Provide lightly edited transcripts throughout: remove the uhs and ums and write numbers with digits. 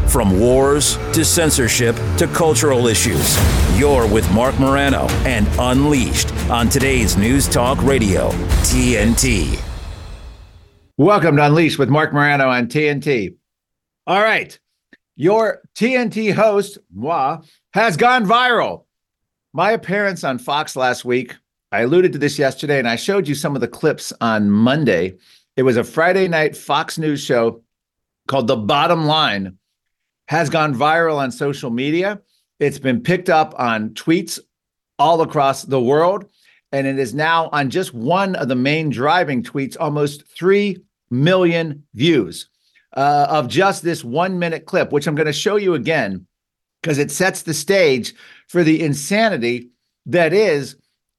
From wars to censorship to cultural issues, you're with Marc Morano and Unleashed on today's News Talk Radio, TNT. Welcome to Unleashed with Marc Morano on TNT. All right. Your TNT host, moi, has gone viral. My appearance on Fox last week, I alluded to this yesterday, and I showed you some of the clips on Monday. It was a Friday night Fox News show called The Bottom Line, has gone viral on social media. It's been picked up on tweets all across the world, and it is now on just one of the main driving tweets, almost 3 million views of just this 1 minute clip, which I'm going to show you again because it sets the stage for the insanity that is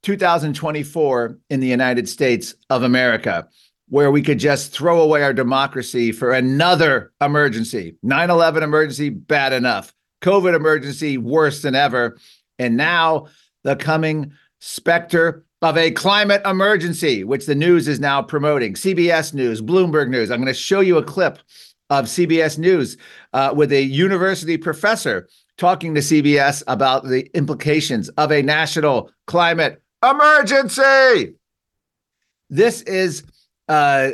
2024 in the United States of America, where we could just throw away our democracy for another emergency. 9/11 emergency, bad enough. COVID emergency, worse than ever. And now the coming specter of a climate emergency, which the news is now promoting. CBS News, Bloomberg News. I'm going to show you a clip of CBS News with a university professor talking to CBS about the implications of a national climate emergency. This is a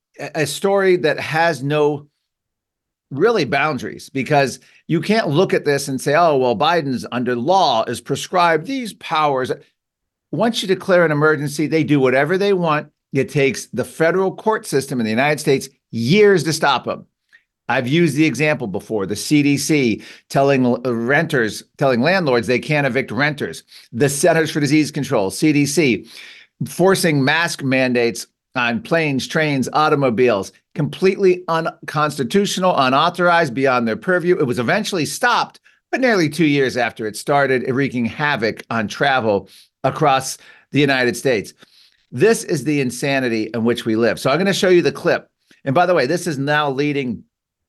story that has no really boundaries, because you can't look at this and say, oh, well, Biden's under law is prescribed these powers. Once you declare an emergency, they do whatever they want. It takes the federal court system in the United States years to stop them. I've used the example before, the CDC telling landlords they can't evict renters, the Centers for Disease Control, CDC, forcing mask mandates on planes, trains, automobiles, completely unconstitutional, unauthorized, beyond their purview. It was eventually stopped, but nearly 2 years after it started, wreaking havoc on travel across the United States. This is the insanity in which we live. So I'm going to show you the clip. And by the way, this is now leading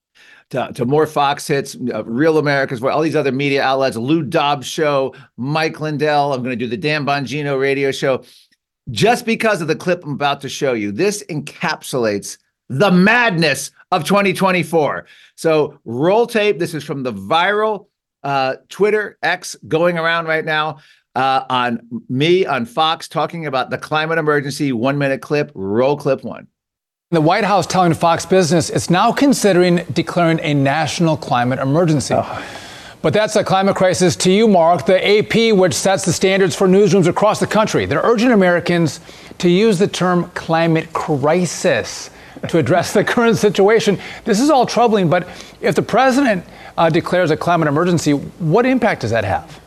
to more Fox hits, Real America's Voice, all these other media outlets, Lou Dobbs show, Mike Lindell. I'm going to do the Dan Bongino radio show. Just because of the clip I'm about to show you, this encapsulates the madness of 2024. So roll tape. This is from the viral Twitter X going around right now on me on Fox talking about the climate emergency. 1 minute clip. Roll clip one. The White House telling Fox Business it's now considering declaring a national climate emergency. But that's a climate crisis to you, Mark. The AP, which sets the standards for newsrooms across the country, they're urging Americans to use the term climate crisis to address the current situation. This is all troubling, but if the president declares a climate emergency, what impact does that have?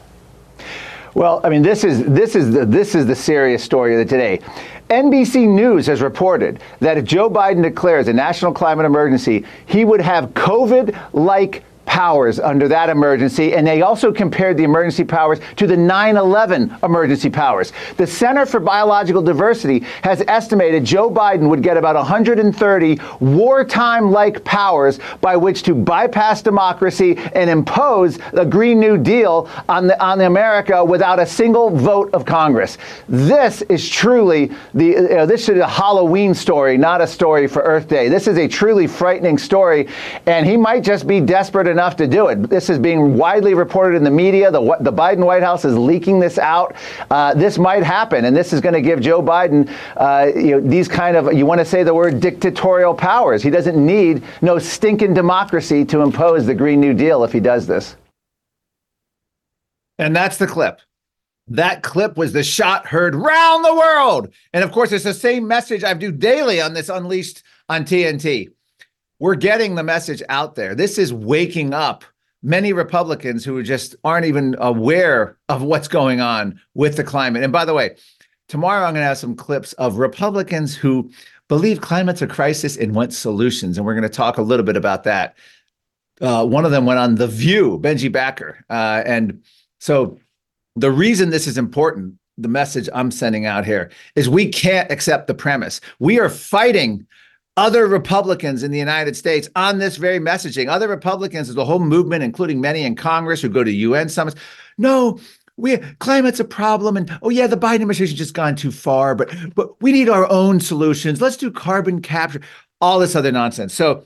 Well, I mean, this is the serious story of the day. NBC News has reported that if Joe Biden declares a national climate emergency, he would have COVID-like powers under that emergency, and they also compared the emergency powers to the 9/11 emergency powers. The Center for Biological Diversity has estimated Joe Biden would get about 130 wartime-like powers by which to bypass democracy and impose the Green New Deal on America without a single vote of Congress. This is truly this is a Halloween story, not a story for Earth Day. This is a truly frightening story, and he might just be desperate enough to do it. This is being widely reported in the media. The Biden White House is leaking this out. This might happen, and this is going to give Joe Biden, these kind of, you want to say the word dictatorial powers. He doesn't need no stinking democracy to impose the Green New Deal if he does this. And that's the clip. That clip was the shot heard round the world. And of course, it's the same message I do daily on this Unleashed on TNT. We're getting the message out there. This is waking up many Republicans who just aren't even aware of what's going on with the climate. And by the way, tomorrow I'm going to have some clips of Republicans who believe climate's a crisis and want solutions. And we're going to talk a little bit about that. One of them went on The View, Benji Backer. And so the reason this is important, the message I'm sending out here, is we can't accept the premise. We are fighting other Republicans in the United States on this very messaging. Other Republicans, there's a whole movement, including many in Congress who go to UN summits. No, climate's a problem. And, oh, yeah, the Biden administration just gone too far, but we need our own solutions. Let's do carbon capture, all this other nonsense. So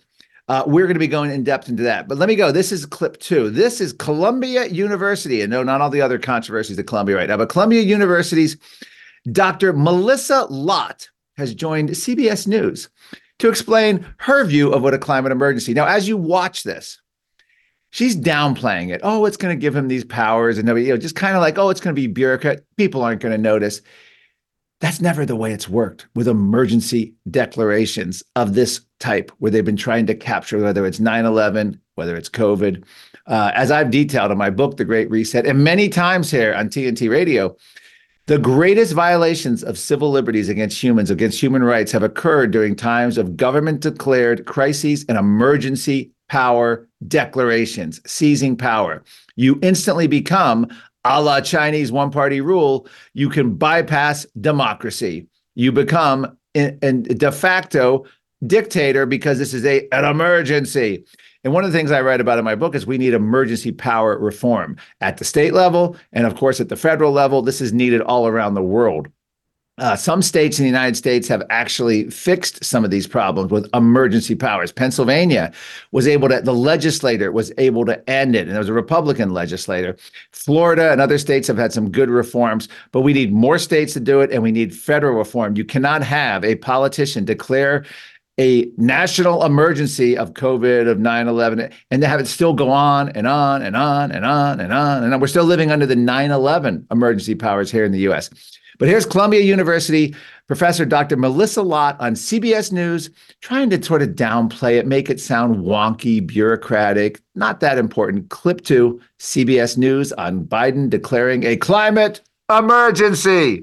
We're going to be going in depth into that. But let me go. This is clip 2. This is Columbia University. And no, not all the other controversies at Columbia right now, but Columbia University's Dr. Melissa Lott has joined CBS News to explain her view of what a climate emergency. Now, as you watch this, she's downplaying it. Oh, it's going to give him these powers, and nobody, just kind of like, oh, it's going to be bureaucrat. People aren't going to notice. That's never the way it's worked with emergency declarations of this type, where they've been trying to capture, whether it's 9/11, whether it's COVID. As I've detailed in my book, The Great Reset, and many times here on TNT Radio, the greatest violations of civil liberties against humans, against human rights, have occurred during times of government-declared crises and emergency power declarations, seizing power. You instantly become, a la Chinese one-party rule, you can bypass democracy. You become a de facto dictator because this is an emergency. And one of the things I write about in my book is we need emergency power reform at the state level. And of course, at the federal level, this is needed all around the world. Some states in the United States have actually fixed some of these problems with emergency powers. Pennsylvania the legislator was able to end it, and it was a Republican legislator. Florida and other states have had some good reforms, but we need more states to do it, and we need federal reform. You cannot have a politician declare a national emergency of COVID, of 9/11, and to have it still go on and on and on and on and on. And we're still living under the 9/11 emergency powers here in the U.S. But here's Columbia University Professor Dr. Melissa Lott on CBS News, trying to sort of downplay it, make it sound wonky, bureaucratic, not that important. Clip 2, CBS News on Biden declaring a climate emergency.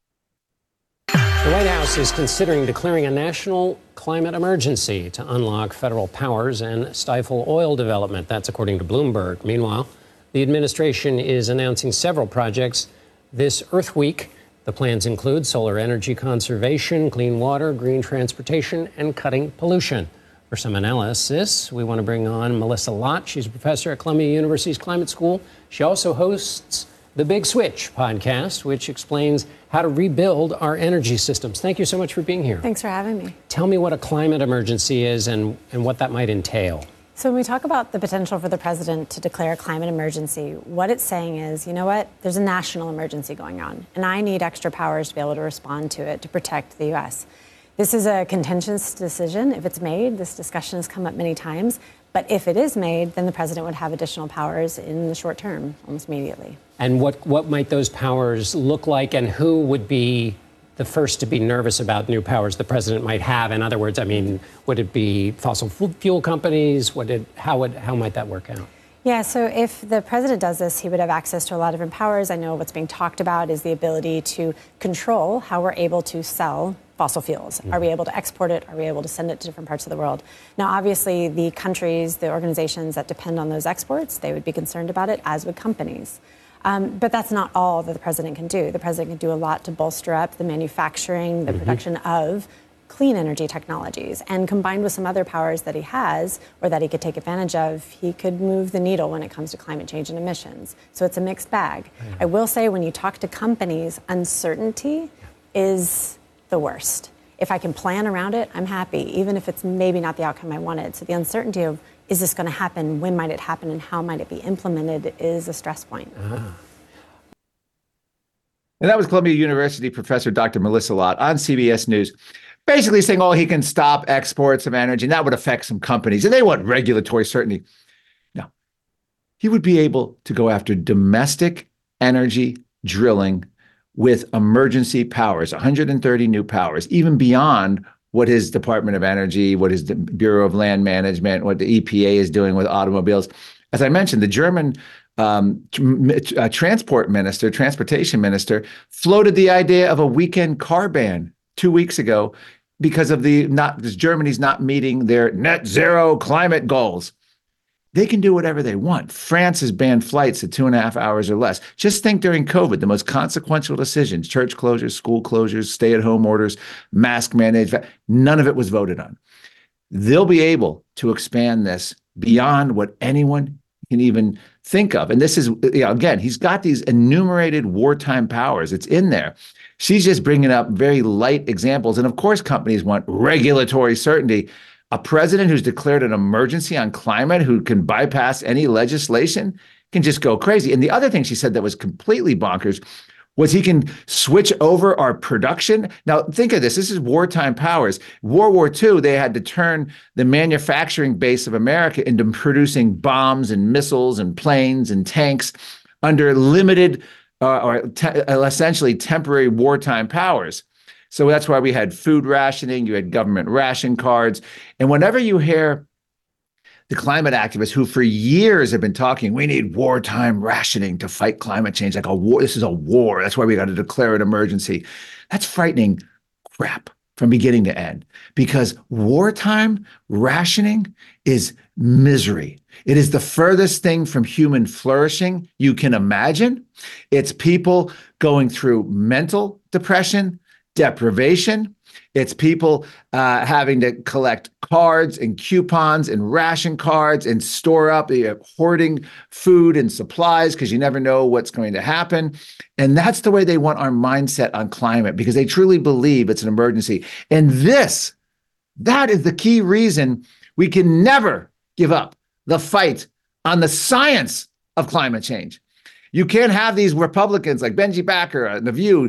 The White House is considering declaring a national climate emergency to unlock federal powers and stifle oil development. That's according to Bloomberg. Meanwhile, the administration is announcing several projects this Earth Week. The plans include solar energy conservation, clean water, green transportation, and cutting pollution. For some analysis, we want to bring on Melissa Lott. She's a professor at Columbia University's Climate School. She also hosts the Big Switch podcast, which explains how to rebuild our energy systems. Thank you so much for being here. Thanks for having me. Tell me what a climate emergency is and what that might entail. So when we talk about the potential for the president to declare a climate emergency, what it's saying is, you know what, there's a national emergency going on, and I need extra powers to be able to respond to it to protect the U.S. This is a contentious decision. If it's made, this discussion has come up many times, but if it is made, then the president would have additional powers in the short term, almost immediately. And what might those powers look like, and who would be the first to be nervous about new powers the president might have? In other words, I mean, would it be fossil fuel companies? How might that work out? Yeah, so if the president does this, he would have access to a lot of different powers. I know what's being talked about is the ability to control how we're able to sell fossil fuels. Are we able to export it? Are we able to send it to different parts of the world? Now, obviously, the countries, the organizations that depend on those exports, they would be concerned about it, as would companies. But that's not all that the president can do. The president can do a lot to bolster up the manufacturing, the production of clean energy technologies. And combined with some other powers that he has, or that he could take advantage of, he could move the needle when it comes to climate change and emissions. So it's a mixed bag. Yeah. I will say, when you talk to companies, uncertainty is the worst. If I can plan around it, I'm happy, even if it's maybe not the outcome I wanted. So the uncertainty of, is this going to happen? When might it happen? And how might it be implemented is a stress point. And that was Columbia University Professor Dr. Melissa Lott on CBS News, basically saying, oh, he can stop exports of energy, and that would affect some companies, and they want regulatory certainty. No, he would be able to go after domestic energy drilling with emergency powers, 130 new powers, even beyond what his Department of Energy, what his Bureau of Land Management, what the EPA is doing with automobiles. As I mentioned, the German transportation minister floated the idea of a weekend car ban 2 weeks ago because of because Germany's not meeting their net zero climate goals. They can do whatever they want. France has banned flights at 2.5 hours or less. Just think during COVID, the most consequential decisions, church closures, school closures, stay-at-home orders, mask mandates, none of it was voted on. They'll be able to expand this beyond what anyone can even think of. And this is, again, he's got these enumerated wartime powers. It's in there. She's just bringing up very light examples. And of course, companies want regulatory certainty. A president who's declared an emergency on climate, who can bypass any legislation, can just go crazy. And the other thing she said that was completely bonkers was he can switch over our production. Now, think of this. This is wartime powers. World War II, they had to turn the manufacturing base of America into producing bombs and missiles and planes and tanks under limited essentially temporary wartime powers. So that's why we had food rationing. You had government ration cards. And whenever you hear the climate activists who for years have been talking, we need wartime rationing to fight climate change, like a war. This is a war. That's why we got to declare an emergency. That's frightening crap from beginning to end, because wartime rationing is misery. It is the furthest thing from human flourishing you can imagine. It's people going through mental depression, deprivation. It's people having to collect cards and coupons and ration cards and store up, hoarding food and supplies because you never know what's going to happen. And that's the way they want our mindset on climate, because they truly believe it's an emergency. And that is the key reason we can never give up the fight on the science of climate change. You can't have these Republicans like Benji Backer and The View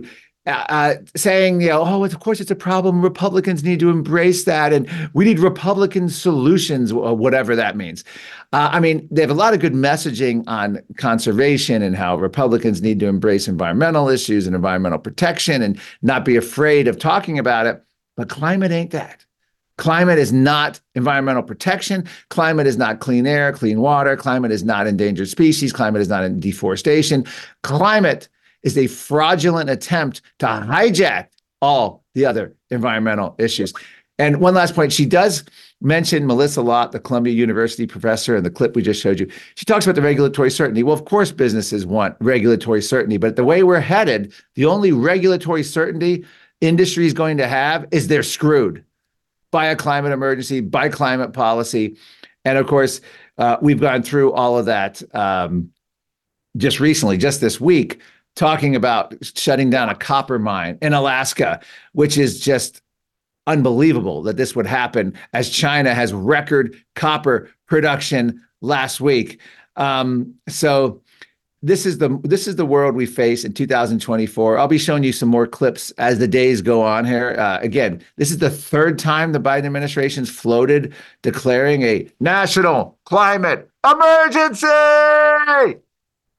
saying, of course it's a problem. Republicans need to embrace that. And we need Republican solutions, whatever that means. They have a lot of good messaging on conservation and how Republicans need to embrace environmental issues and environmental protection and not be afraid of talking about it. But climate ain't that. Climate is not environmental protection. Climate is not clean air, clean water. Climate is not endangered species. Climate is not in deforestation. Climate is a fraudulent attempt to hijack all the other environmental issues. And one last point, she does mention Melissa Lott, the Columbia University professor, in the clip we just showed you. She talks about the regulatory certainty. Well, of course, businesses want regulatory certainty, but the way we're headed, the only regulatory certainty industry is going to have is they're screwed by a climate emergency, by climate policy. And of course, we've gone through all of that just recently, just this week, talking about shutting down a copper mine in Alaska, which is just unbelievable that this would happen as China has record copper production last week. So this is the world we face in 2024. I'll be showing you some more clips as the days go on here. Again, this is the third time the Biden administration's floated declaring a national climate emergency.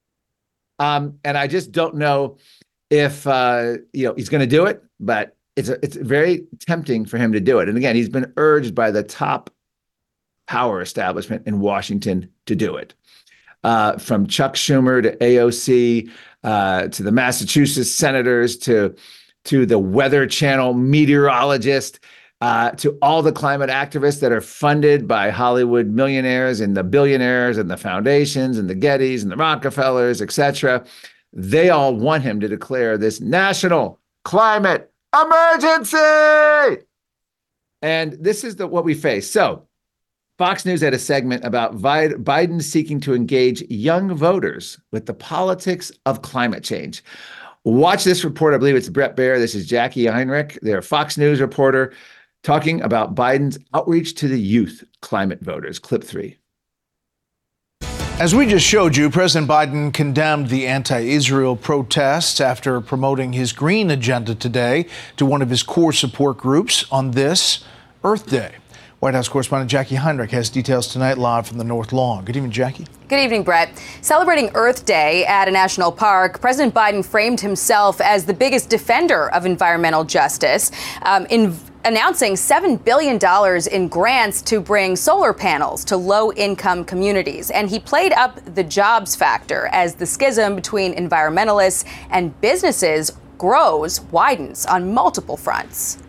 And I just don't know if he's going to do it, but it's very tempting for him to do it. And again, he's been urged by the top power establishment in Washington to do it. From Chuck Schumer to AOC, to the Massachusetts senators, to the Weather Channel meteorologist, to all the climate activists that are funded by Hollywood millionaires and the billionaires and the foundations and the Gettys and the Rockefellers, etc. They all want him to declare this national climate emergency. And this is what we face. So Fox News had a segment about Biden seeking to engage young voters with the politics of climate change. Watch this report. I believe it's Bret Baier. This is Jackie Heinrich, their Fox News reporter, talking about Biden's outreach to the youth climate voters. Clip 3. As we just showed you, President Biden condemned the anti-Israel protests after promoting his green agenda today to one of his core support groups on this Earth Day. White House correspondent Jackie Heinrich has details tonight live from the North Lawn. Good evening, Jackie. Good evening, Brett. Celebrating Earth Day at a national park, President Biden framed himself as the biggest defender of environmental justice, announcing $7 billion in grants to bring solar panels to low-income communities. And he played up the jobs factor as the schism between environmentalists and businesses widens on multiple fronts.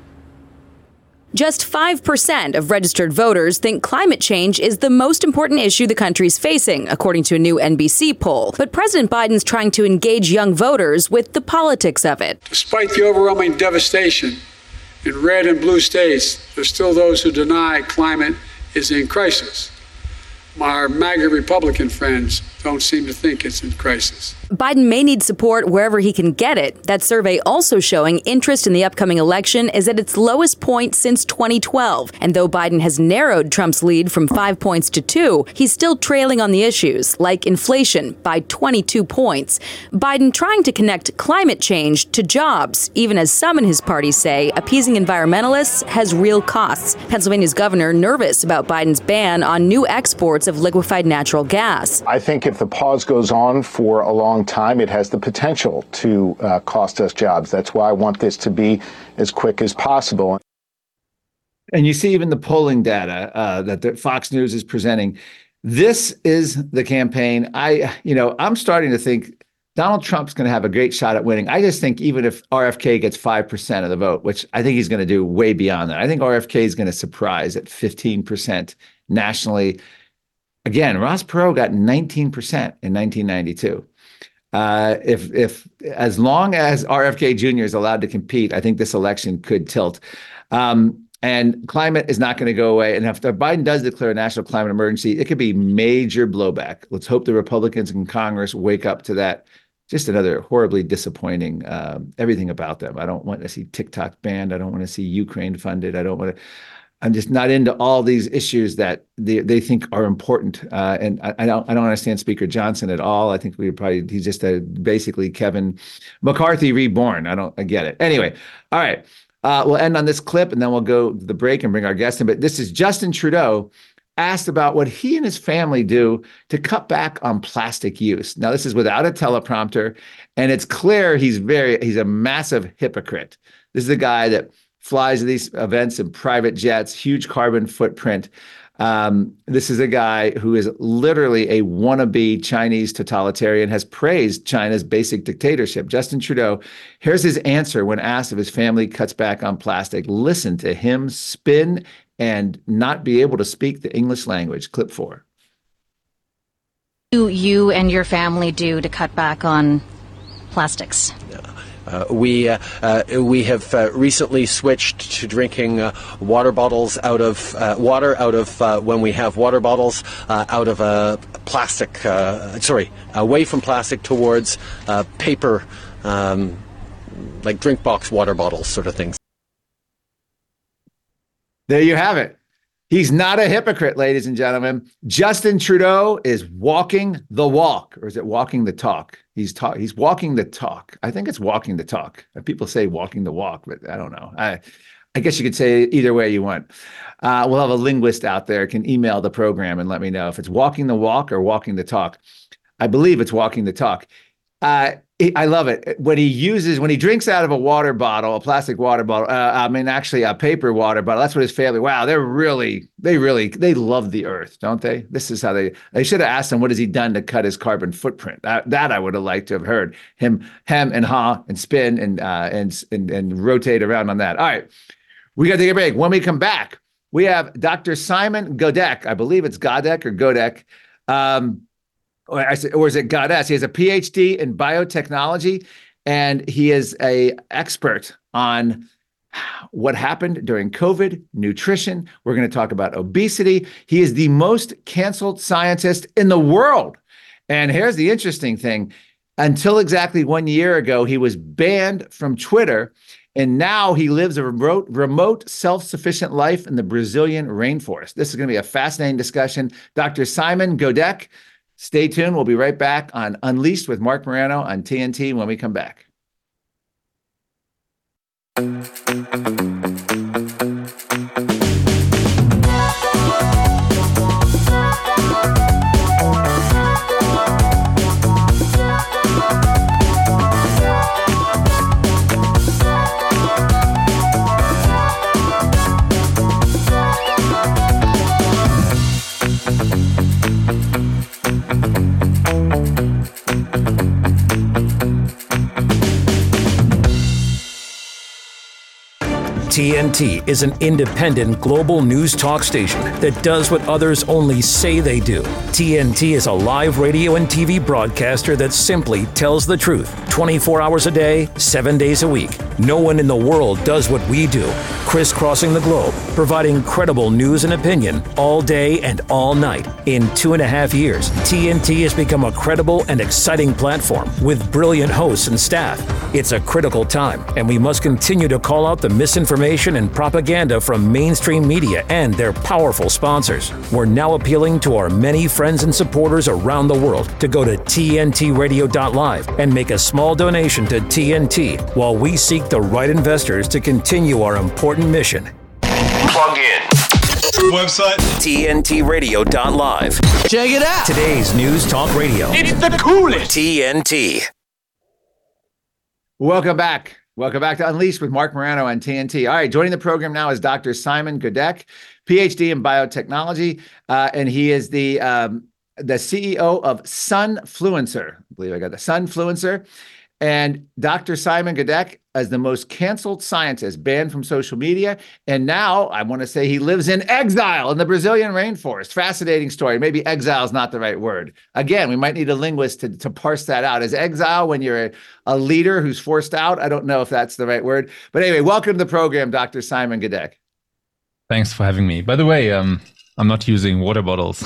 Just 5% of registered voters think climate change is the most important issue the country's facing, according to a new NBC poll. But President Biden's trying to engage young voters with the politics of it. Despite the overwhelming devastation in red and blue states, there's still those who deny climate is in crisis. My MAGA Republican friends don't seem to think it's in crisis. Biden may need support wherever he can get it. That survey also showing interest in the upcoming election is at its lowest point since 2012. And though Biden has narrowed Trump's lead from 5 points to 2, he's still trailing on the issues, like inflation, by 22 points. Biden trying to connect climate change to jobs, even as some in his party say appeasing environmentalists has real costs. Pennsylvania's governor nervous about Biden's ban on new exports of liquefied natural gas. I think if the pause goes on for a long time, it has the potential to cost us jobs. That's why I want this to be as quick as possible. And you see even the polling data that the Fox News is presenting. This is the campaign. I'm starting to think Donald Trump's going to have a great shot at winning. I just think even if RFK gets 5% of the vote, which I think he's going to do way beyond that, I think RFK is going to surprise at 15% nationally. Again, Ross Perot got 19% in 1992. If as long as RFK Jr. is allowed to compete, I think this election could tilt. And climate is not going to go away. And if Biden does declare a national climate emergency, it could be major blowback. Let's hope the Republicans in Congress wake up to that. Just another horribly disappointing everything about them. I don't want to see TikTok banned. I don't want to see Ukraine funded. I'm just not into all these issues that they think are important. And I don't understand Speaker Johnson at all. I think he's just basically Kevin McCarthy reborn. I get it. Anyway, all right. We'll end on this clip and then we'll go to the break and bring our guest in. But this is Justin Trudeau asked about what he and his family do to cut back on plastic use. Now, this is without a teleprompter, and it's clear he's a massive hypocrite. This is a guy that flies to these events in private jets, huge carbon footprint. This is a guy who is literally a wannabe Chinese totalitarian, has praised China's basic dictatorship. Justin Trudeau, here's his answer when asked if his family cuts back on plastic. Listen to him spin and not be able to speak the English language. Clip 4. What do you and your family do to cut back on plastics? We have recently switched to drinking water bottles out of when we have water bottles out of a plastic, away from plastic towards paper, like drink box water bottles sort of things. There you have it. He's not a hypocrite, ladies and gentlemen. Justin Trudeau is walking the walk, or is it walking the talk? He's walking the talk. I think it's walking the talk. People say walking the walk, but I don't know. I guess you could say it either way you want. We'll have a linguist out there can email the program and let me know if it's walking the walk or walking the talk. I believe it's walking the talk. I love it when he drinks out of a water bottle, a plastic water bottle. Actually a paper water bottle. That's what his family. Wow, they love the earth, don't they? This is how they should have asked him what has he done to cut his carbon footprint. That I would have liked to have heard him hem and haw and spin and rotate around on that. All right, we got to take a break. When we come back, we have Dr. Simon Godek. I believe it's Godek or Godek. Or is it Goddess? He has a PhD in biotechnology, and he is an expert on what happened during COVID, nutrition. We're going to talk about obesity. He is the most canceled scientist in the world. And here's the interesting thing. Until exactly 1 year ago, he was banned from Twitter, and now he lives a remote, self-sufficient life in the Brazilian rainforest. This is going to be a fascinating discussion. Dr. Simon Godek. Stay tuned. We'll be right back on Unleashed with Mark Morano on TNT when we come back. TNT is an independent global news talk station that does what others only say they do. TNT is a live radio and TV broadcaster that simply tells the truth 24 hours a day, 7 days a week. No one in the world does what we do, crisscrossing the globe, providing credible news and opinion all day and all night. In 2.5 years, TNT has become a credible and exciting platform with brilliant hosts and staff. It's a critical time, and we must continue to call out the misinformation and propaganda from mainstream media and their powerful sponsors. We're now appealing to our many friends and supporters around the world to go to tntradio.live and make a small donation to TNT while we seek the right investors to continue our important mission. Plug in. Website tntradio.live. Check it out. Today's News Talk Radio. It's the coolest. TNT. Welcome back. Welcome back to Unleashed with Marc Morano on TNT. All right, joining the program now is Dr. Simon Godek, PhD in biotechnology, and he is the CEO of Sunfluencer. I believe I got the Sunfluencer. And Dr. Simon Godek is the most canceled scientist, banned from social media. And now I want to say he lives in exile in the Brazilian rainforest. Fascinating story. Maybe exile is not the right word. Again, we might need a linguist to parse that out. Is exile when you're a leader who's forced out? I don't know if that's the right word. But anyway, welcome to the program, Dr. Simon Godek. Thanks for having me. By the way, I'm not using water bottles.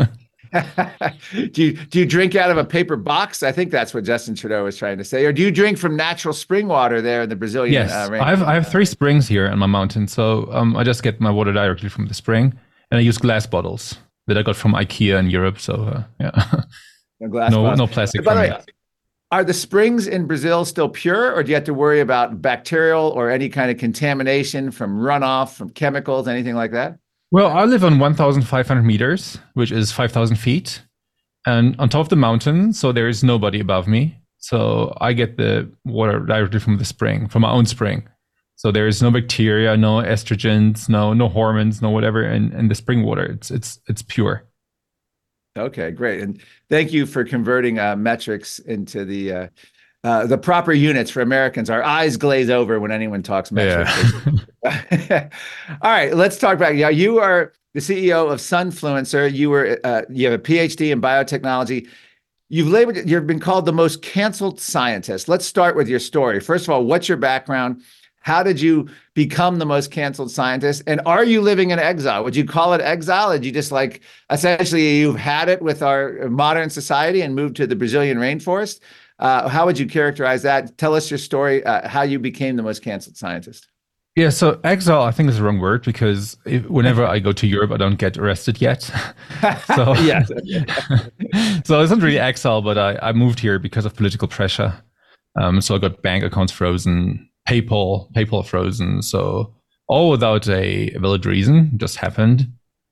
Do you drink out of a paper box? I think that's what Justin Trudeau was trying to say. Or do you drink from natural spring water there in the Brazilian Yes, I have 3 springs here on my mountain. So I just get my water directly from the spring. And I use glass bottles that I got from IKEA in Europe. So yeah, no plastic. By the way, are the springs in Brazil still pure, or do you have to worry about bacterial or any kind of contamination from runoff, from chemicals, anything like that? Well, I live on 1,500 meters, which is 5,000 feet, and on top of the mountain, so there is nobody above me. So I get the water directly from the spring, from my own spring. So there is no bacteria, no estrogens, no hormones, no whatever in the spring water. It's pure. Okay, great, and thank you for converting metrics into the proper units for Americans. Our eyes glaze over when anyone talks metrics. Yeah. All right, let's talk about you are the CEO of Sunfluencer. You have a PhD in biotechnology. You've been called the most canceled scientist. Let's start with your story. First of all, what's your background? How did you become the most canceled scientist? And are you living in exile? Would you call it exile? Did you just essentially you've had it with our modern society and moved to the Brazilian rainforest? How would you characterize that? Tell us your story, how you became the most canceled scientist. Yeah, so exile, I think is the wrong word because whenever I go to Europe, I don't get arrested yet. So, yes. So it's not really exile, but I moved here because of political pressure. So I got bank accounts frozen, PayPal frozen. So all without a valid reason, it just happened.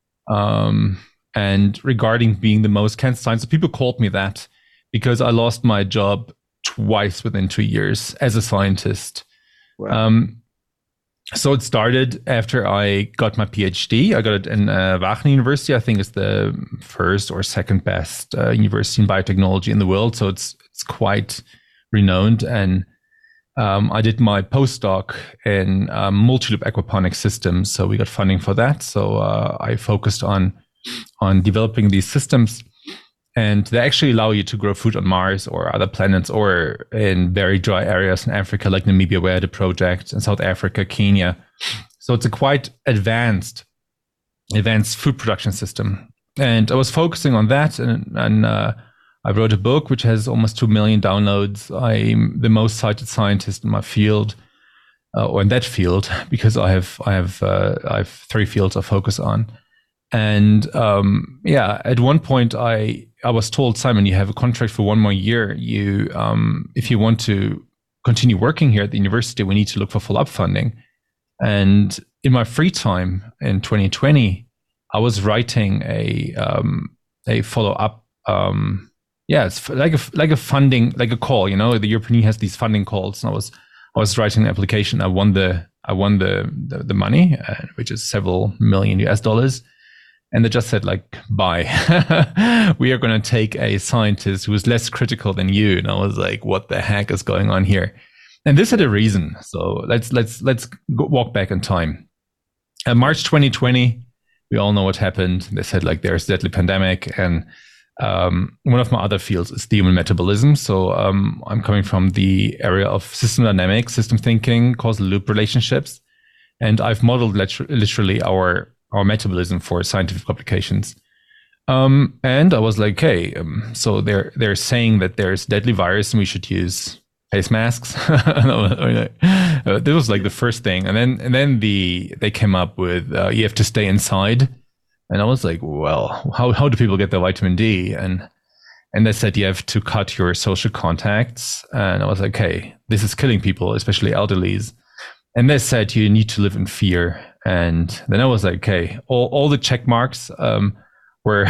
And regarding being the most canceled scientist, people called me that because I lost my job twice within 2 years as a scientist. Wow. So it started after I got my PhD. I got it in Wageningen University. I think it's the first or second best university in biotechnology in the world. So it's quite renowned. And I did my postdoc in multi-loop aquaponics systems. So we got funding for that. So I focused on developing these systems. And they actually allow you to grow food on Mars or other planets or in very dry areas in Africa, like Namibia, where I had a project, in South Africa, Kenya. So it's a quite advanced food production system. And I was focusing on that. And I wrote a book, which has almost 2 million downloads. I'm the most cited scientist in my field, or in that field, because I have 3 fields I focus on. And at one point I was told, Simon, you have a contract for 1 more year. You, if you want to continue working here at the university, we need to look for follow-up funding. And in my free time in 2020, I was writing a follow-up. It's like a funding, like a call. You know, the European Union has these funding calls, and I was writing an application. I won the money, which is several million US. And they just said, bye. We are going to take a scientist who is less critical than you. And I was like, what the heck is going on here? And this had a reason. So let's walk back in time. March 2020, we all know what happened. They said like there's a deadly pandemic, and one of my other fields is the human metabolism. So I'm coming from the area of system dynamics, system thinking, causal loop relationships, and I've modeled literally our metabolism for scientific publications. And I was like, okay, so they're saying that there's deadly virus and we should use face masks. This was like the first thing, and then they came up with you have to stay inside, and I was like, well, how do people get their vitamin D? And they said you have to cut your social contacts, and I was like, okay, this is killing people, especially elderlies. And they said you need to live in fear, and then I was like, okay, all the check marks were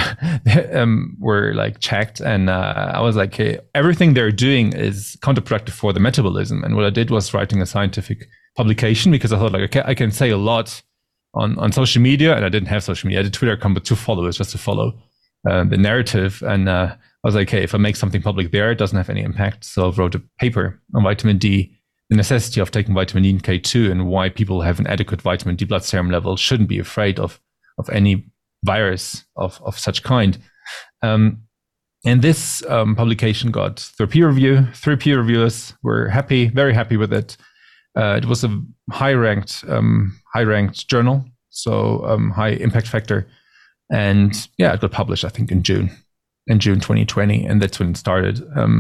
like checked, and I was like, hey, everything they're doing is counterproductive for the metabolism. And what I did was writing a scientific publication, because I thought like, okay, I can say a lot on social media, and I didn't have social media. I had a Twitter account with 2 followers just to follow the narrative, and I was like, hey, if I make something public there, it doesn't have any impact. So I wrote a paper on vitamin D, the necessity of taking vitamin D and K2, and why people have an adequate vitamin D blood serum level shouldn't be afraid of any virus of such kind. And this publication got through peer review. 3 peer reviewers were happy, very happy with it. It was a high-ranked journal, so high impact factor. And yeah, it got published, I think, in June 2020, and that's when it started.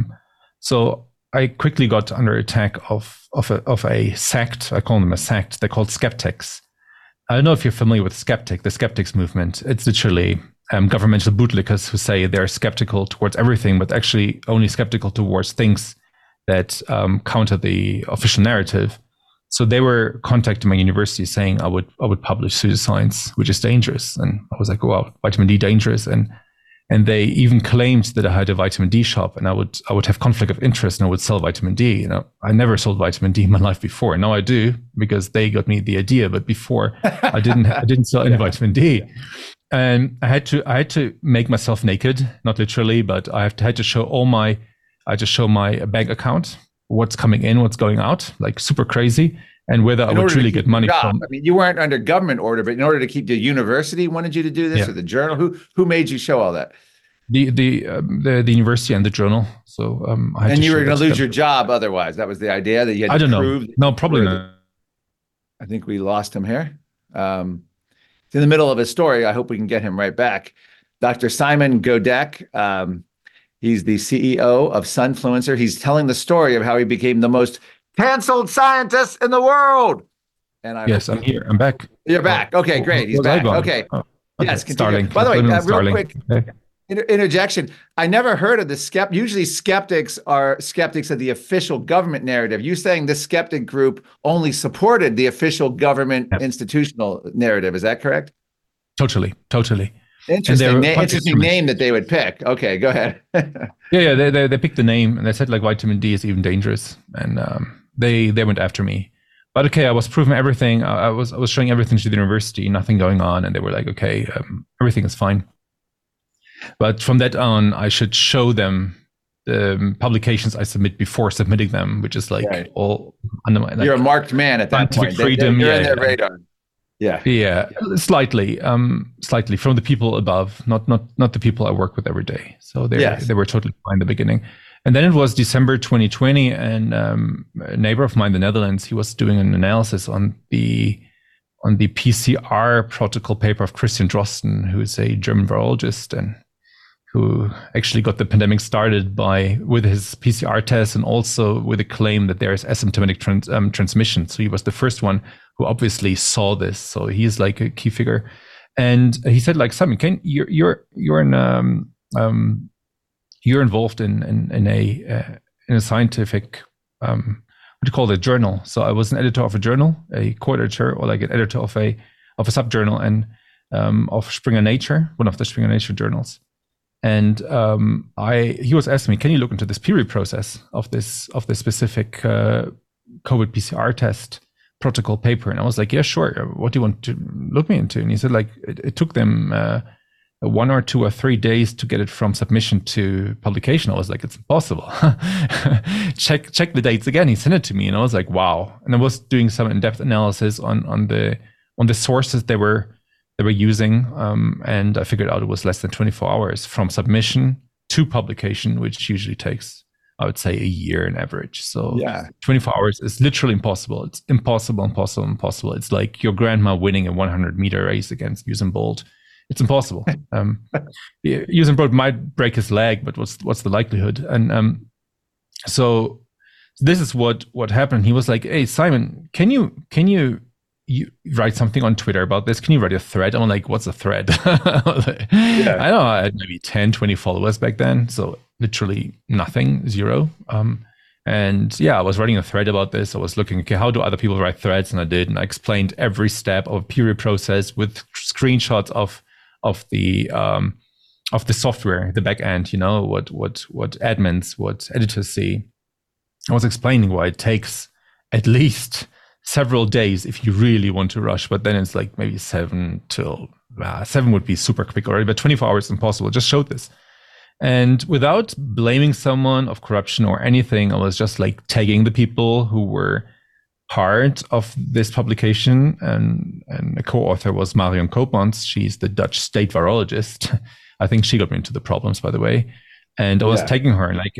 So I quickly got under attack of a sect. I call them a sect. They're called skeptics. I don't know if you're familiar with the skeptics movement. It's literally governmental bootlickers who say they're skeptical towards everything, but actually only skeptical towards things that counter the official narrative. So they were contacting my university saying I would publish pseudoscience, which is dangerous. And I was like, wow, vitamin D dangerous. And they even claimed that I had a vitamin D shop, and I would have conflict of interest, and I would sell vitamin D. You know, I never sold vitamin D in my life before. Now I do, because they got me the idea. But before, I didn't sell any vitamin D. And I had to make myself naked, not literally, but I had to show my bank account, what's coming in, what's going out, like super crazy, and whether I would truly get money from. I mean, you weren't under government order, but in order to keep the university wanted you to do this, or the journal. Who made you show all that? The university and the journal. So I had and you were going to lose your job otherwise. That was the idea, that you had to prove. No, probably not. I think we lost him here. It's in the middle of a story. I hope we can get him right back. Dr. Simon Godek. He's the CEO of Sunfluencer. He's telling the story of how he became the most canceled scientist in the world. And I'm here. I'm back. You're back. Okay, great. He's back. Okay. Yes, continue. By the way, real quick interjection. I never heard of the usually skeptics are skeptics of the official government narrative. You saying the skeptic group only supported the official government institutional narrative. Is that correct? Totally. Interesting name that they would pick. Okay, go ahead. They picked the name, and they said like vitamin D is even dangerous, and they went after me. But okay, I was proving everything. I was showing everything to the university, nothing going on, and they were like, okay, everything is fine. But from that on, I should show them the publications I submit before submitting them, which is like all under my. Like, you're a marked man at that point. Freedom, you're in their radar. Yeah, slightly from the people above, not the people I work with every day. So they were totally fine in the beginning. And then it was December 2020, and a neighbor of mine in the Netherlands, he was doing an analysis on the PCR protocol paper of Christian Drosten, who is a German virologist and who actually got the pandemic started with his PCR test, and also with a claim that there is asymptomatic transmission. So he was the first one who obviously saw this. So he is like a key figure. And he said, like, Simon, you're involved in a scientific what do you call it, journal. So I was an editor of a journal, a co-editor, or like an editor of a subjournal, and of Springer Nature, one of the Springer Nature journals. And he was asking me, can you look into this peer review process of this specific COVID PCR test protocol paper? And I was like, yeah, sure. What do you want to look me into? And he said, like, it took them 1 or 2 or 3 days to get it from submission to publication. I was like, it's impossible. check the dates again. He sent it to me, and I was like, wow. And I was doing some in-depth analysis on the sources they were using, and I figured out it was less than 24 hours from submission to publication, which usually takes, I would say, a year on average. So 24 hours is literally impossible. It's impossible. It's like your grandma winning a 100-meter race against Usain Bolt. It's impossible. Usain Bolt might break his leg, but what's the likelihood? And so this is what happened. He was like, "Hey, Simon, can you write something on Twitter about this? Can you write a thread?" I'm like, "What's a thread?" I don't know. I had maybe 10, 20 followers back then, so literally nothing, 0. And yeah, I was writing a thread about this. I was looking, okay, how do other people write threads? And I did, and I explained every step of a peer review process with screenshots of the software, the back end, what admins, what editors see. I was explaining why it takes at least several days if you really want to rush, but then it's like maybe 7 would be super quick already, but 24 hours is impossible. Just showed this. And without blaming someone of corruption or anything, I was just like tagging the people who were part of this publication. And a co-author was Marion Koopmans. She's the Dutch state virologist. I think she got me into the problems, by the way. And I was tagging her, like,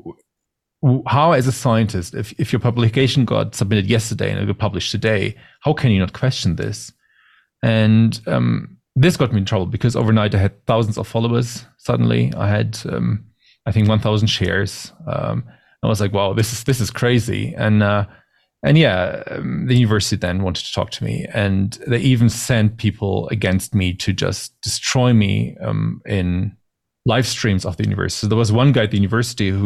how as a scientist, if your publication got submitted yesterday and it got published today, how can you not question this? And this got me in trouble because overnight I had thousands of followers. Suddenly I had, I think 1,000 shares. I was like, wow, this is crazy. And the university then wanted to talk to me, and they even sent people against me to just destroy me in live streams of the university. So there was one guy at the university who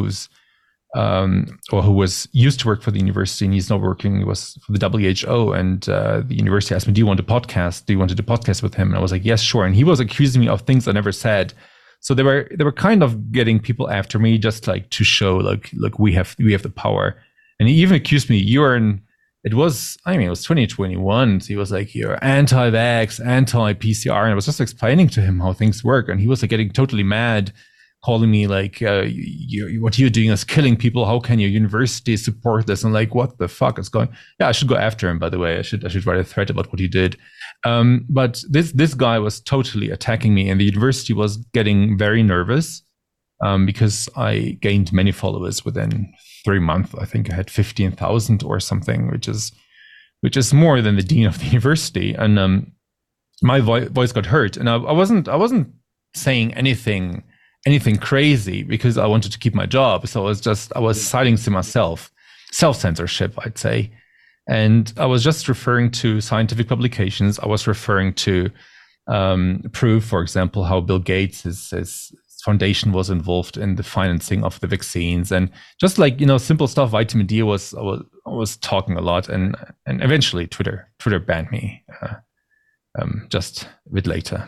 was used to work for the university, and he's now working. He was for the WHO, and the university asked me, "Do you want to podcast? Do you want to do podcast with him?" And I was like, "Yes, sure." And he was accusing me of things I never said. So they were kind of getting people after me, just like to show, like, look, we have the power. And he even accused me, it was 2021. So he was like, "You're anti-vax, anti-PCR," and I was just explaining to him how things work, and he was like getting totally mad, calling me like, what you're doing is killing people. How can your university support this? And like, what the fuck is going? Yeah, I should go after him, by the way. I should write a thread about what he did. But this guy was totally attacking me, and the university was getting very nervous because I gained many followers within 3 months. I think I had 15,000 or something, which is more than the dean of the university. And my voice got hurt, and I wasn't saying anything crazy because I wanted to keep my job. So I was silencing myself, self-censorship, I'd say. And I was just referring to scientific publications. I was referring to proof, for example, how Bill Gates, his foundation was involved in the financing of the vaccines, and just like, simple stuff. Vitamin D I was talking a lot, and eventually Twitter banned me just a bit later.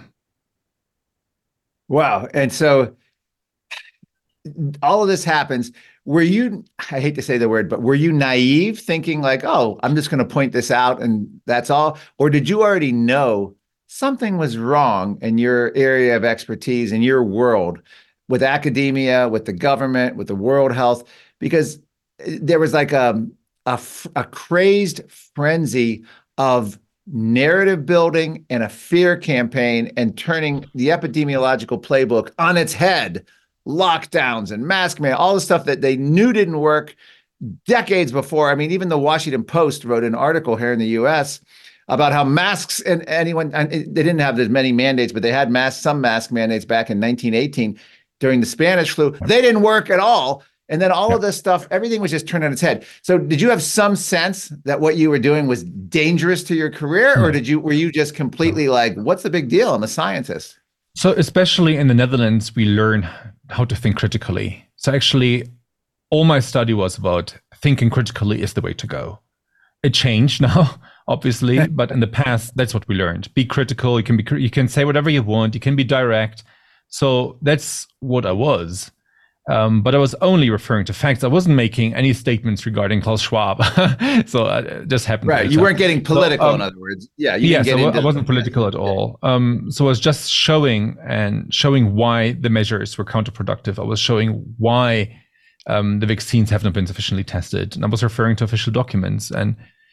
Wow. And so all of this happens. Were you, I hate to say the word, but were you naive, thinking like, oh, I'm just going to point this out and that's all? Or did you already know something was wrong in your area of expertise, in your world, with academia, with the government, with the World Health? Because there was like a crazed frenzy of narrative building and a fear campaign and turning the epidemiological playbook on its head. Lockdowns and mask mandate, all the stuff that they knew didn't work decades before. I mean, even the Washington Post wrote an article here in the US about how masks, and they didn't have as many mandates, but they had some mask mandates back in 1918 during the Spanish flu. They didn't work at all. And then all of this stuff, everything was just turned on its head. So did you have some sense that what you were doing was dangerous to your career? Or were you just completely like, what's the big deal? I'm a scientist. So especially in the Netherlands, we learn how to think critically. So actually, all my study was about thinking critically is the way to go. It changed now, obviously, but in the past, that's what we learned. Be critical. You can say whatever you want. You can be direct. So that's what I was. But I was only referring to facts. I wasn't making any statements regarding Klaus Schwab. So it just happened. Right. You weren't getting political, in other words. Yeah. I wasn't political at all. So I was just showing why the measures were counterproductive. I was showing why the vaccines have not been sufficiently tested. And I was referring to official documents. And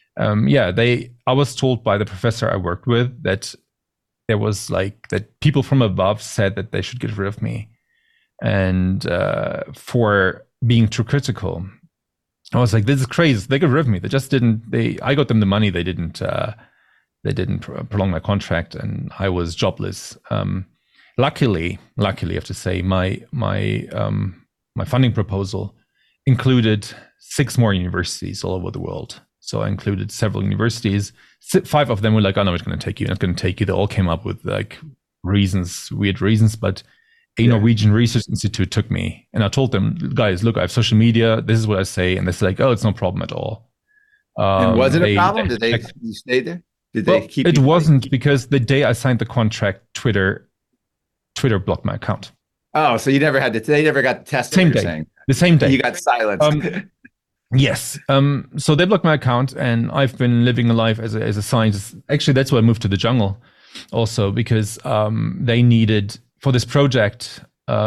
I was told by the professor I worked with that there was that people from above said that they should get rid of me. And for being too critical. I was like, this is crazy. They got rid of me. They just didn't. I got them the money. They didn't prolong my contract, and I was jobless. Luckily, I have to say, my funding proposal included 6 more universities all over the world. So I included several universities. 5 of them were like, "Oh no, it's going to take you. It's going to take you." They all came up with weird reasons, but a Norwegian research institute took me, and I told them, guys, look, I have social media. This is what I say. And they said oh, it's no problem at all. And was it a problem? Did you stay there? Did they keep it? Wasn't, because the day I signed the contract, Twitter blocked my account. Oh, so you never had they never got tested. Same day. The same day. You got silenced. Yes. So they blocked my account, and I've been living a life as a scientist. Actually, that's why I moved to the jungle also, because they needed, for this project,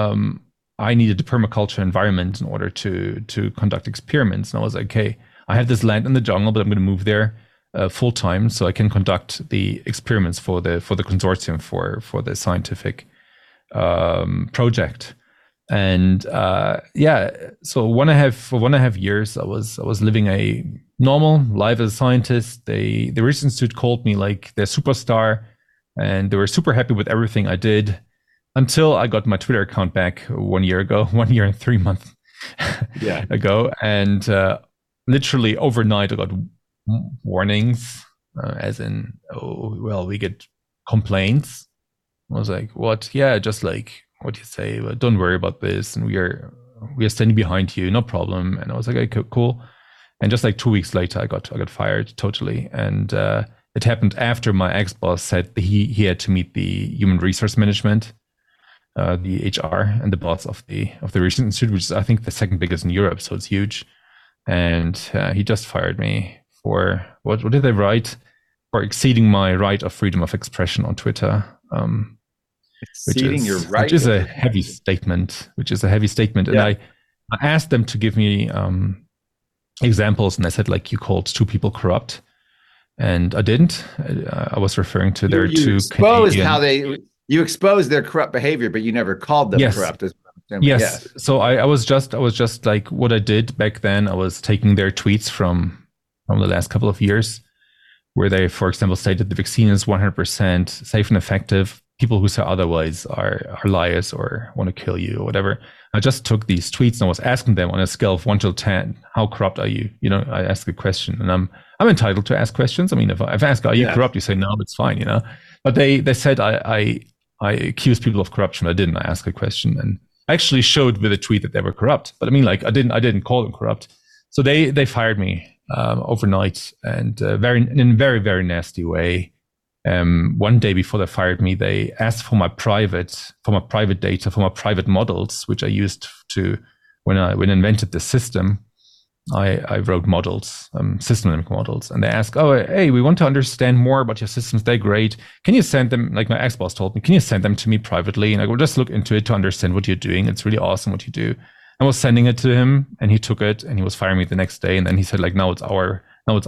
I needed a permaculture environment in order to conduct experiments. And I was like, okay, I have this land in the jungle, but I'm going to move there full time so I can conduct the experiments for the consortium for the scientific project. And so for 1.5 years, I was living a normal life as a scientist. The research institute called me like their superstar, and they were super happy with everything I did. Until I got my Twitter account back 1 year ago, 1 year and 3 months ago. And literally overnight, I got warnings, as in, oh, well, we get complaints. I was like, what? Yeah, just like what you say, but don't worry about this. And we are standing behind you, no problem. And I was like, okay, cool. And just like 2 weeks later, I got fired totally. And it happened after my ex-boss said that he had to meet the human resource management, the HR and the boss of the research institute, which is I think the second biggest in Europe, so it's huge. And he just fired me for what did they write? For exceeding my right of freedom of expression on Twitter. Which is a heavy statement. And I asked them to give me examples, and I said, like, you called 2 people corrupt, and I didn't. I was referring to their 2 Canadian. You exposed their corrupt behavior, but you never called them corrupt. Yes. So I was just like, what I did back then, I was taking their tweets from the last couple of years, where they, for example, stated the vaccine is 100% safe and effective. People who say otherwise are liars or want to kill you or whatever. I just took these tweets and I was asking them on a scale of 1 to 10, how corrupt are you? You know, I ask a question, and I'm entitled to ask questions. I mean, if I ask, are you corrupt? You say no, it's fine, you know. But they said I accused people of corruption. I didn't. I asked a question, and I actually showed with a tweet that they were corrupt. But I mean, like, I didn't call them corrupt. So they fired me overnight, and in a very, very nasty way. One day before they fired me, they asked for my private data, for my private models, which I used when I invented the system. I wrote models, systematic models, and they asked, oh, hey, we want to understand more about your systems. They're great. Can you send them, like my ex-boss told me, can you send them to me privately? And I go, just look into it to understand what you're doing. It's really awesome what you do. I was sending it to him, and he took it, and he was firing me the next day. And then he said, like, now it's our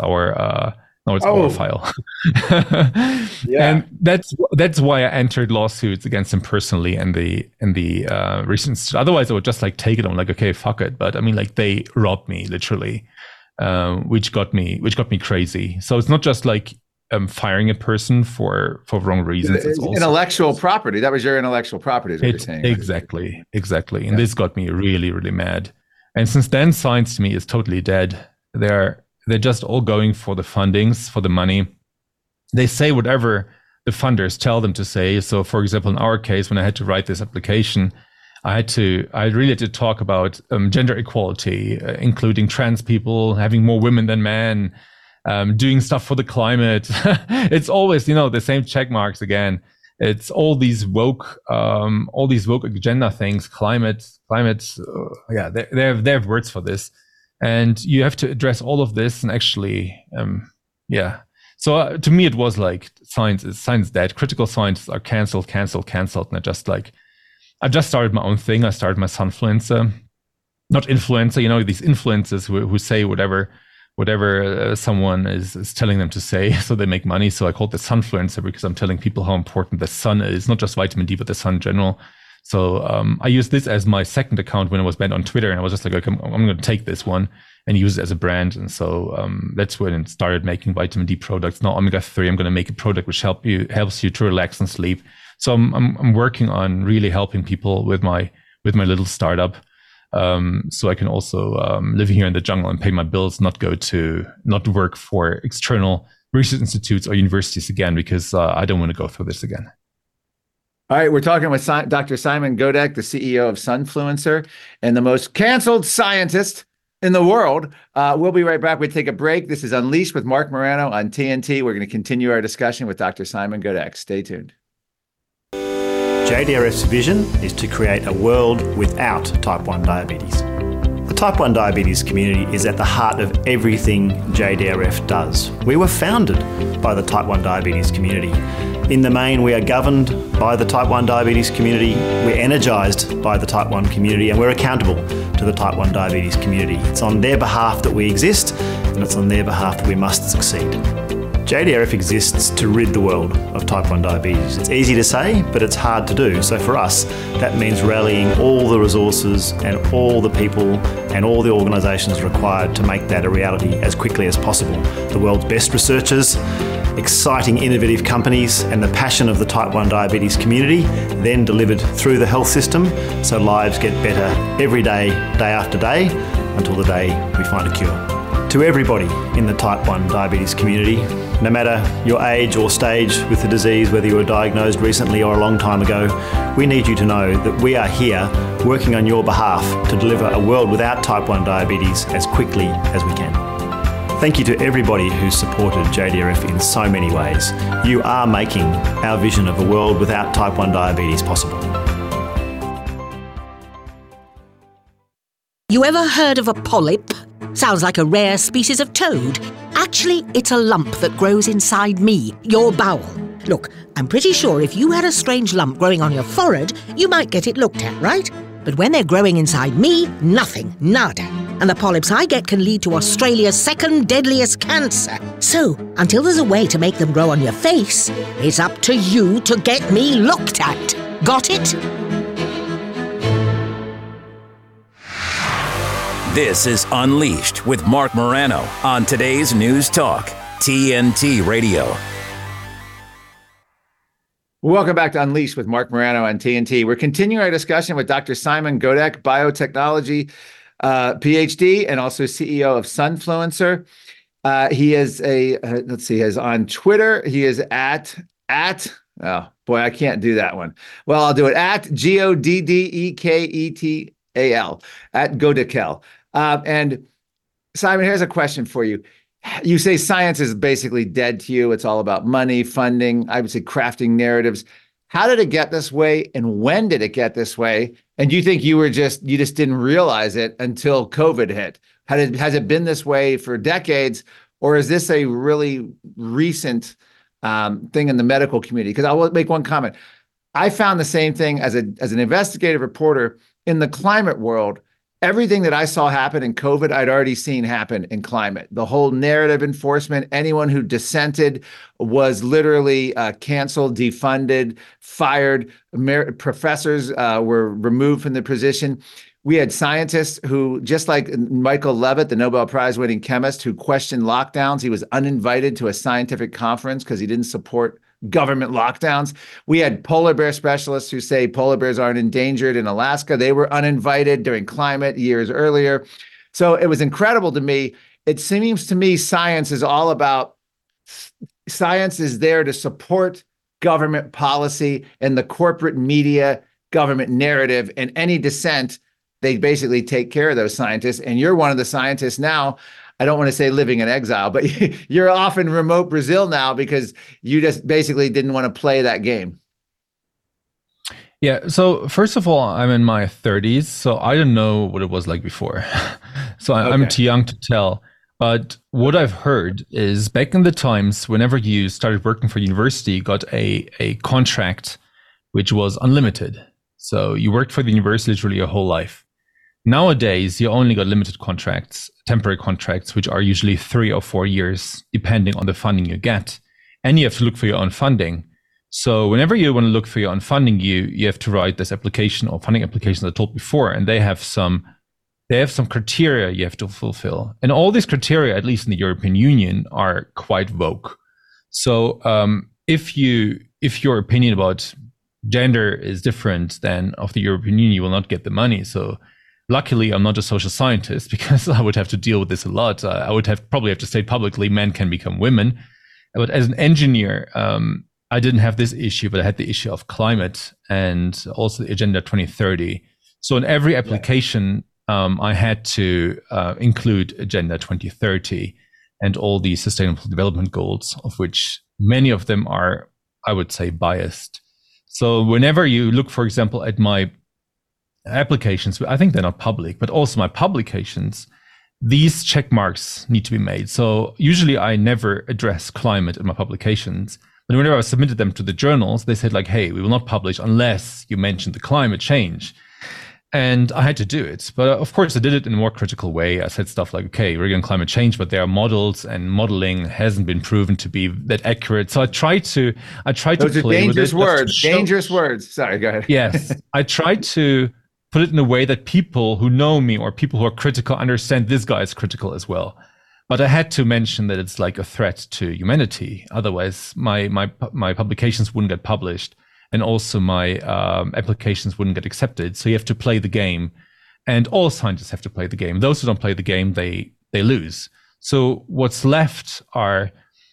file. And that's why I entered lawsuits against him personally in the recent. Otherwise, I would just like take it. I'm like, okay, fuck it. But I mean, like, they robbed me literally, which got me crazy. So it's not just like firing a person for wrong reasons. It's also intellectual property. That was your intellectual property, is what you're saying. Exactly. And this got me really, really mad. And since then, science to me is totally dead. They're just all going for the fundings, for the money. They say whatever the funders tell them to say. So, for example, in our case, when I had to write this application, I really had to talk about gender equality, including trans people, having more women than men, doing stuff for the climate. It's always, the same check marks again. It's all these woke agenda things, climate. They have words for this, and you have to address all of this. And actually, So to me, it was like science is dead. Critical scientists are cancelled. And I've just started my own thing. I started my Sunfluencer, not influencer. These influencers who say whatever someone is telling them to say, so they make money. So I called it Sunfluencer because I'm telling people how important the sun is, not just vitamin D, but the sun in general. So I used this as my second account when I was banned on Twitter, and I was just like, okay, I'm going to take this one and use it as a brand. And so that's when it started making vitamin D products. Now omega-3, I'm going to make a product which helps you to relax and sleep. So I'm working on really helping people with my little startup. So I can also live here in the jungle and pay my bills, not work for external research institutes or universities again, because I don't want to go through this again. All right, we're talking with Dr. Simon Godek, the CEO of Sunfluencer and the most canceled scientist in the world. We'll be right back. We take a break. This is Unleashed with Marc Morano on TNT. We're going to continue our discussion with Dr. Simon Godek. Stay tuned. JDRF's vision is to create a world without type 1 diabetes. The type 1 diabetes community is at the heart of everything JDRF does. We were founded by the type 1 diabetes community. In the main, we are governed by the type 1 diabetes community, we're energised by the type 1 community, and we're accountable to the type 1 diabetes community. It's on their behalf that we exist, and it's on their behalf that we must succeed. JDRF exists to rid the world of type 1 diabetes. It's easy to say, but it's hard to do. So for us, that means rallying all the resources and all the people and all the organisations required to make that a reality as quickly as possible. The world's best researchers, exciting innovative companies, and the passion of the type 1 diabetes community, then delivered through the health system so lives get better every day, day after day, until the day we find a cure. To everybody in the type 1 diabetes community, no matter your age or stage with the disease, whether you were diagnosed recently or a long time ago, we need you to know that we are here working on your behalf to deliver a world without type 1 diabetes as quickly as we can. Thank you to everybody who's supported JDRF in so many ways. You are making our vision of a world without type 1 diabetes possible. You ever heard of a polyp? Sounds like a rare species of toad. Actually, it's a lump that grows inside me, your bowel. Look, I'm pretty sure if you had a strange lump growing on your forehead, you might get it looked at, right? But when they're growing inside me, nothing, nada. And the polyps I get can lead to Australia's second deadliest cancer. So, until there's a way to make them grow on your face, it's up to you to get me looked at. Got it? This is Unleashed with Marc Morano on today's News Talk, TNT Radio. Welcome back to Unleashed with Marc Morano on TNT. We're continuing our discussion with Dr. Simon Godek, biotechnology PhD, and also CEO of Sunfluencer. He is on Twitter. He is at, oh boy, I can't do that one. Well, I'll do it at GODDEKETAL, at Godekel. And Simon, here's a question for you. You say science is basically dead to you. It's all about money, funding, I would say crafting narratives. How did it get this way, and when did it get this way? And do you think you just didn't realize it until COVID hit? Has it been this way for decades, or is this a really recent thing in the medical community? Because I will make one comment. I found the same thing as an investigative reporter in the climate world. Everything that I saw happen in COVID, I'd already seen happen in climate. The whole narrative enforcement, anyone who dissented was literally canceled, defunded, fired. Professors were removed from the position. We had scientists who, just like Michael Levitt, the Nobel Prize-winning chemist who questioned lockdowns, he was uninvited to a scientific conference because he didn't support government lockdowns. We had polar bear specialists who say polar bears aren't endangered in Alaska. They were uninvited during climate years earlier. So it was incredible to me. It seems to me science is all about, science is there to support government policy and the corporate media government narrative, and any dissent, they basically take care of those scientists. And you're one of the scientists now. I don't want to say living in exile, but you're off in remote Brazil now because you just basically didn't want to play that game. Yeah. So first of all, I'm in my 30s, so I don't know what it was like before. So I'm too young to tell. But what I've heard is back in the times, whenever you started working for university, you got a contract which was unlimited. So you worked for the university literally your whole life. Nowadays, you only got limited contracts, temporary contracts, which are usually 3 or 4 years, depending on the funding you get. And you have to look for your own funding. So whenever you want to look for your own funding, you have to write this application or funding application I told before, and they have some criteria you have to fulfill. And all these criteria, at least in the European Union, are quite vogue. So if your opinion about gender is different than of the European Union, you will not get the money. So luckily, I'm not a social scientist because I would have to deal with this a lot. I would probably have to state publicly, men can become women. But as an engineer, I didn't have this issue, but I had the issue of climate and also the Agenda 2030. So in every application, I had to include Agenda 2030 and all the sustainable development goals, of which many of them are, I would say, biased. So whenever you look, for example, at my applications, I think they're not public, but also my publications, these check marks need to be made. So usually I never address climate in my publications. But whenever I submitted them to the journals, they said like, hey, we will not publish unless you mention the climate change. And I had to do it. But of course, I did it in a more critical way. I said stuff like, okay, we're going to climate change, but there are models and modeling hasn't been proven to be that accurate. So I tried to Those are play dangerous with it, words. Dangerous words. Sorry, go ahead. Yes. I tried to put it in a way that people who know me or people who are critical understand this guy is critical as well. But I had to mention that it's like a threat to humanity. Otherwise, my publications wouldn't get published, and also my applications wouldn't get accepted. So you have to play the game, and all scientists have to play the game. Those who don't play the game, they lose. So what's left are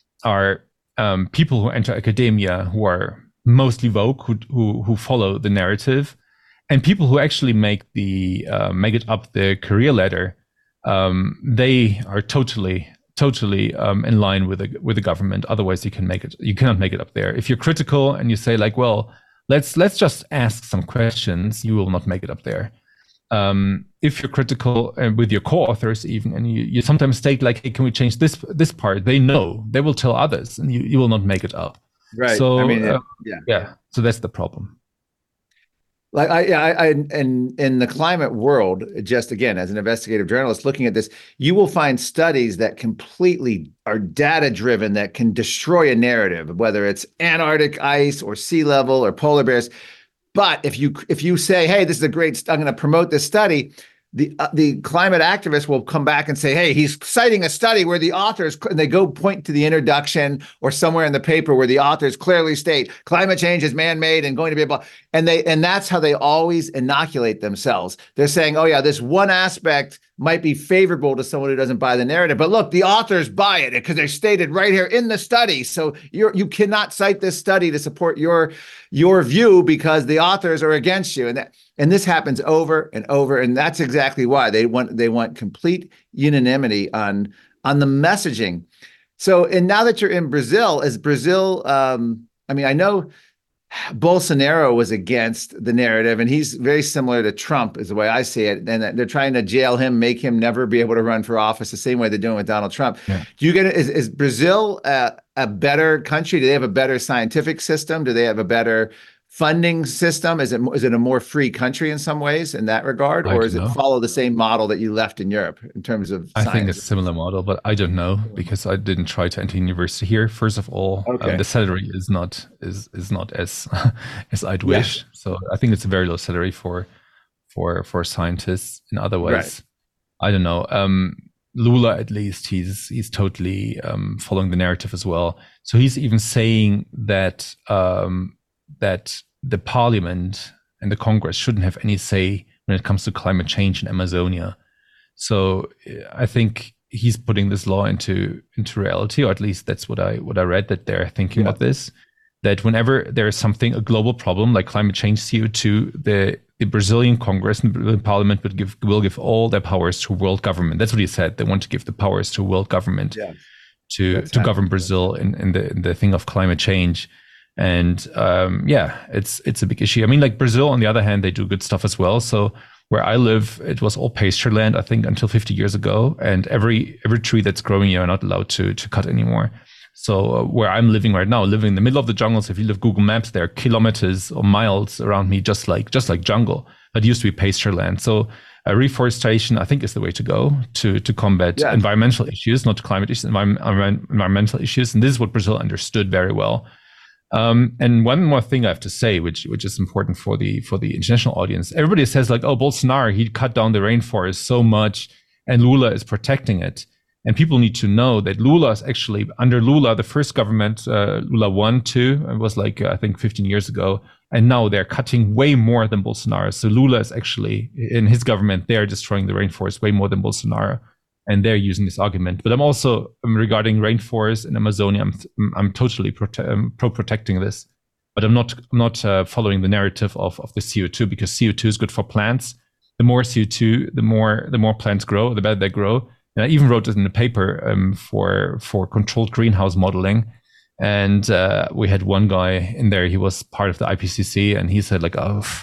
people who enter academia who are mostly woke, who follow the narrative, and people who actually make it up the career ladder. They are totally in line with the government. Otherwise, you cannot make it up there. If you're critical and you say like, well, let's just ask some questions, you will not make it up there. If you're critical with your co-authors even, and you sometimes state like, hey, can we change this part? They know, they will tell others, and you will not make it up. Right. So I mean, yeah. So that's the problem. Like in the climate world, just again, as an investigative journalist looking at this, you will find studies that completely are data driven, that can destroy a narrative, whether it's Antarctic ice or sea level or polar bears. But if you say, hey, this is a great, I'm going to promote this study, the climate activists will come back and say, hey, he's citing a study where the authors, and they go point to the introduction or somewhere in the paper where the authors clearly state climate change is man-made and going to be able, and that's how they always inoculate themselves. They're saying, oh yeah, this one aspect might be favorable to someone who doesn't buy the narrative, but look, the authors buy it because they're stated right here in the study. So you cannot cite this study to support your view because the authors are against you. And this happens over and over, and that's exactly why they want complete unanimity on the messaging. So, and now that you're in Brazil, is Brazil? I mean, I know Bolsonaro was against the narrative, and he's very similar to Trump, is the way I see it. And they're trying to jail him, make him never be able to run for office, the same way they're doing with Donald Trump. Yeah. Do you get it? Is Brazil a better country? Do they have a better scientific system? Do they have a better funding system? Is it a more free country in some ways in that regard, or does it follow the same model that you left in Europe in terms of science? I think it's a similar model, but I don't know because I didn't try to enter university here. First of all, the salary is not as as I'd wish. So I think it's a very low salary for scientists. In other ways, I don't know. Lula, at least, he's totally following the narrative as well. So he's even saying that that the parliament and the Congress shouldn't have any say when it comes to climate change in Amazonia. So I think he's putting this law into reality, or at least that's what I read, that they're thinking about this, that whenever there is a global problem like climate change, CO2, the Brazilian Congress and the Parliament will give all their powers to world government. That's what he said. They want to give the powers to world government to govern Brazil in the thing of climate change. And it's a big issue. I mean, like Brazil, on the other hand, they do good stuff as well. So where I live, it was all pasture land, I think, until 50 years ago. And every tree that's growing, you're not allowed to cut anymore. So where I'm living right now, living in the middle of the jungle. So if you look Google Maps, there are kilometers or miles around me, just like jungle. That used to be pasture land. So reforestation, I think, is the way to go to combat environmental issues, not climate issues, environmental issues. And this is what Brazil understood very well. And one more thing I have to say, which is important for the international audience. Everybody says like, oh, Bolsonaro, he cut down the rainforest so much and Lula is protecting it. And people need to know that Lula is actually, under Lula, the first government, Lula 1, 2, it was like, I think 15 years ago. And now they're cutting way more than Bolsonaro. So Lula is actually, in his government, they're destroying the rainforest way more than Bolsonaro. And they're using this argument. But I'm also, regarding rainforests in Amazonia, I'm totally pro-protecting this. But I'm not following the narrative of the CO2, because CO2 is good for plants. The more CO2, the more plants grow, the better they grow. And I even wrote it in the paper for controlled greenhouse modeling. And we had one guy in there, he was part of the IPCC, and he said like,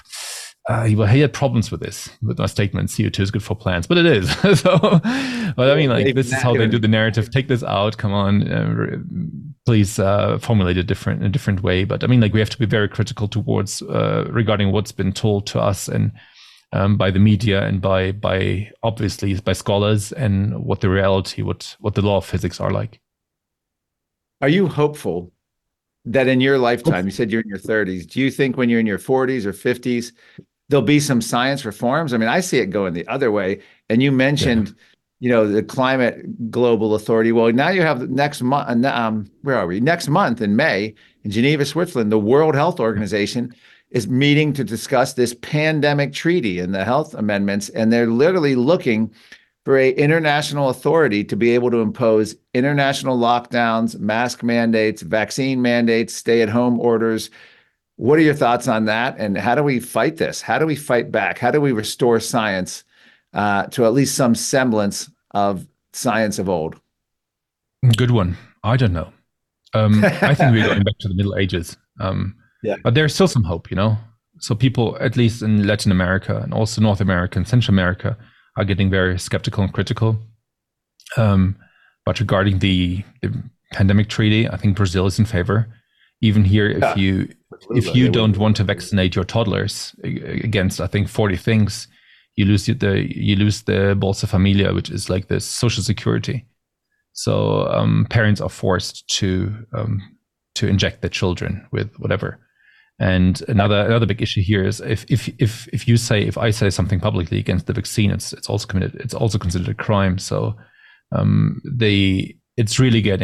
he had problems with my statement, CO2 is good for plants, but it is. So, but I mean, like, this is how they do the narrative. Take this out, come on, please formulate it in a different way. But I mean, like, we have to be very critical towards regarding what's been told to us and by the media and by obviously by scholars, and what the reality, what the law of physics are like. Are you hopeful that in your lifetime, you said you're in your 30s, do you think when you're in your 40s or 50s, there'll be some science reforms? I mean, I see it going the other way. And you mentioned, the Climate Global Authority. Well, now you have next month, where are we? Next month in May in Geneva, Switzerland, the World Health Organization is meeting to discuss this pandemic treaty and the health amendments. And they're literally looking for an international authority to be able to impose international lockdowns, mask mandates, vaccine mandates, stay-at-home orders. What are your thoughts on that? And how do we fight this? How do we fight back? How do we restore science to at least some semblance of science of old? Good one. I don't know. I think we're going back to the Middle Ages. But there's still some hope, So people, at least in Latin America and also North America and Central America, are getting very skeptical and critical. But regarding the pandemic treaty, I think Brazil is in favor. Even here, if you don't want to vaccinate your toddlers against, I think, 40 things, you lose the Bolsa Familia, which is like the social security. So parents are forced to inject their children with whatever. And another big issue here is if I say something publicly against the vaccine, it's also considered a crime. So it's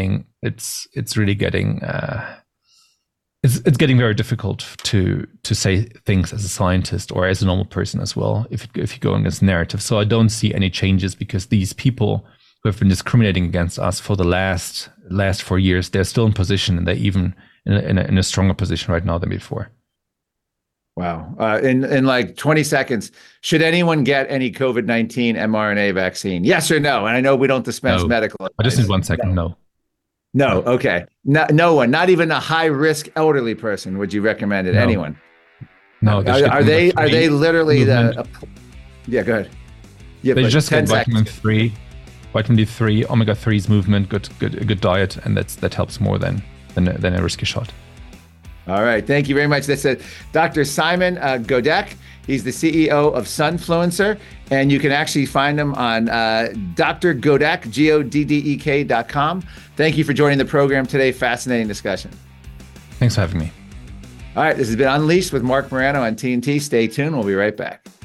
getting very difficult to say things as a scientist or as a normal person as well if you go against narrative. So I don't see any changes, because these people who have been discriminating against us for the last 4 years, they're still in position, and they're even in a stronger position right now than before. Wow. In like 20 seconds, should anyone get any COVID-19 mRNA vaccine? Yes or no? And I know we don't dispense medical advice. I just need 1 second. No. No. Okay. No one, not even a high risk elderly person. Would you recommend it? No. Anyone? No. Are they literally go ahead. Yeah, they just get vitamin D3, omega-3s movement, good diet, and that helps more than a risky shot. All right. Thank you very much. That's Dr. Simon Godek. He's the CEO of Sunfluencer, and you can actually find him on drgodek, GODDEK.com. Thank you for joining the program today. Fascinating discussion. Thanks for having me. All right. This has been Unleashed with Marc Morano on TNT. Stay tuned. We'll be right back.